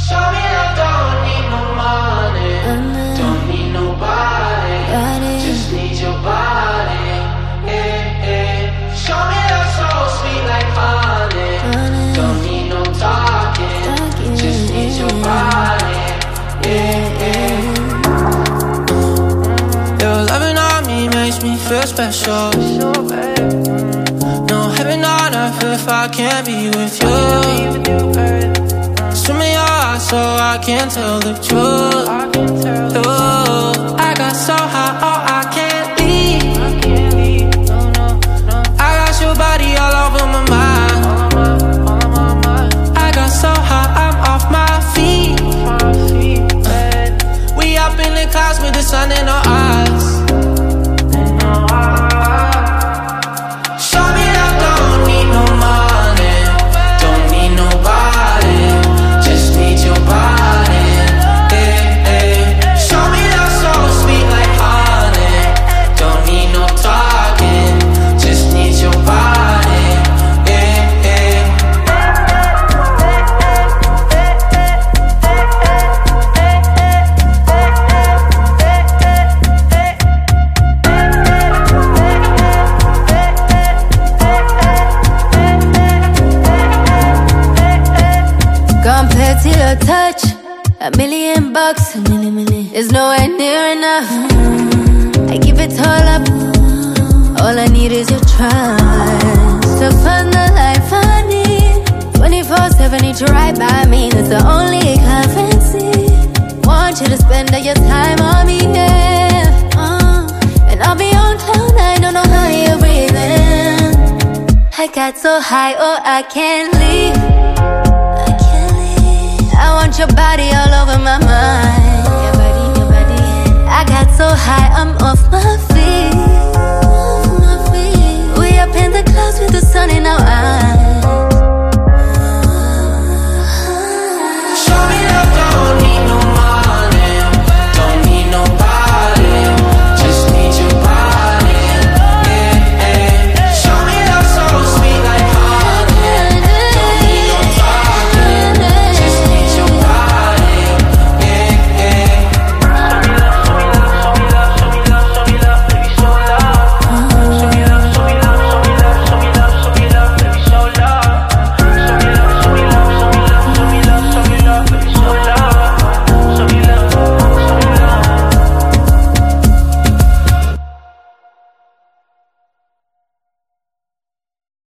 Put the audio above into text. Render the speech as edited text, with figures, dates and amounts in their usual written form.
Show me I don't need no money, don't need nobody, just need your body. Yeah, yeah. Show me that soul sweet like honey, don't need no talking, just need your body. Yeah, yeah. Your loving on me makes me feel special. No heaven on earth if I can't be with you. Swim in your eyes so I can tell the truth. Ooh, I got so high, oh I can't leave. I got your body all over my mind. I got so high, I'm off my feet. We up in the clouds with the sun in our eyes. Show me that don't need no money, don't need nobody, just need your body. Yeah, yeah. Show me that soul sweet like honey, don't need no talking, just need your body. Yeah, yeah. Compared to your touch, $1,000,000, is nowhere near enough. I give it all up, all I need is your trust. To find the life I need, 24/7 need you right by me. That's the only currency. Want you to spend all your time on me, yeah. And I'll be on cloud nine, don't know how you're breathing. I got so high, oh I can't leave.